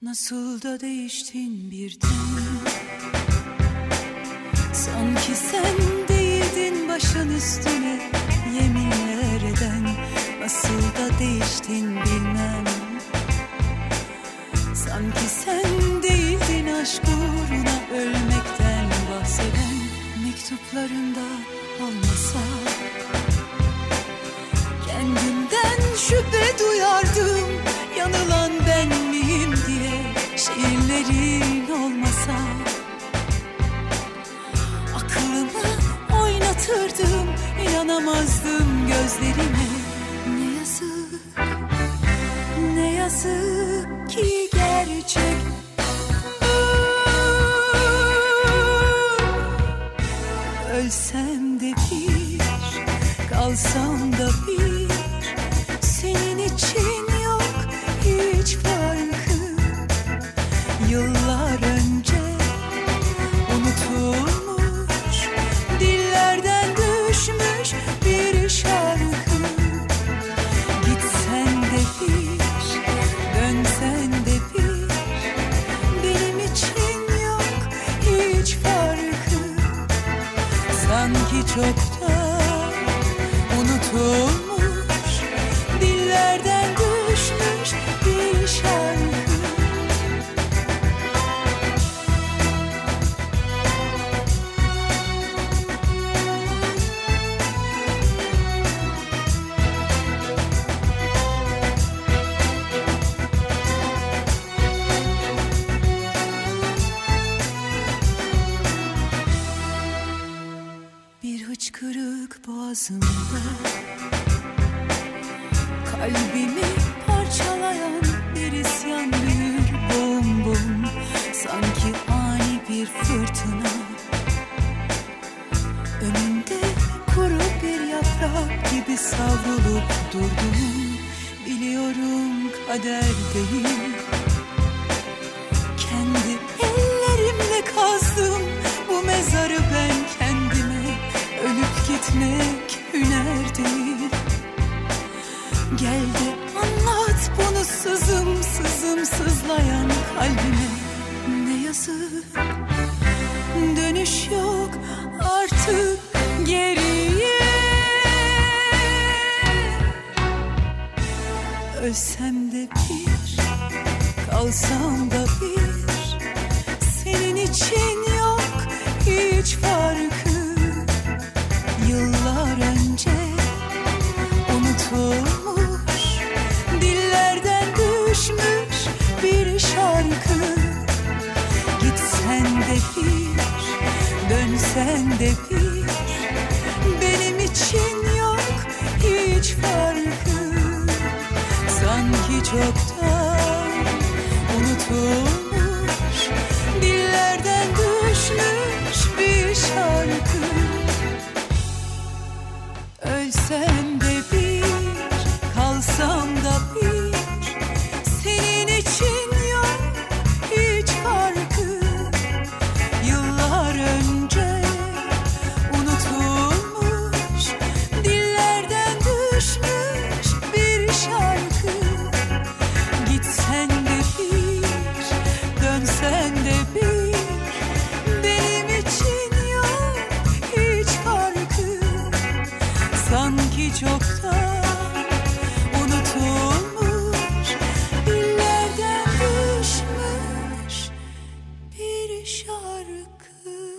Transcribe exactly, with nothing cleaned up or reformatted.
Nasıl da değiştin birden. Sanki sen değildin başın üstüne yeminler eden. Nasıl da değiştin bilmem. Sanki sen değildin aşk uğruna ölmekten bahseden. Mektuplarında olmasa kendimden şüphe duyardım. Yanılan ben miyim diye şiirlerin olmasa. Aklımı oynatırdım, inanamazdım gözlerime. Ne yazık, ne yazık ki gerçek. Ölsem de bir, kalsam da bir, senin için yok hiç farkı. Yıllar önce unutulmuş, dillerden düşmüş bir şarkı. Gitsen de bir, dönsen de bir, benim için yok hiç farkı. Sanki çoktan unutulmuş, dillerden düşmüş bir şarkı. Bir hıçkırık boğazımda, kalbimi parçalayan bir isyan büyür bom bom. Sanki ani bir fırtına, önünde kuru bir yaprak gibi savrulup durdum. Biliyorum kader değil, kendi ellerimle kazdım bu mezarı ben kendime. Ölüp gitmek hüner değil. Gel de anlat bunu sızım sızım sızlayan kalbime. Ne yazık, dönüş yok artık geriye. Ölsem de bir, kalsam da bir, senin için yok hiç farkı. Yıllar önce unutulmuş, dillerden düşmüş bir şarkı. Gitsen de bir, dönsen de bir, benim için yok hiç farkı. Sanki çoktan unutulmuş, dillerden düşmüş bir şarkı. Ölsem de bir, kalsam da bir, senin için yok hiç farkı. Yıllar önce unutulmuş, dillerden düşmüş bir şarkı. Gitsen de bir, dönsen de bir, benim için yok hiç farkı. Sanki çoktan unutulmuş, dillerden düşmüş bir şarkı.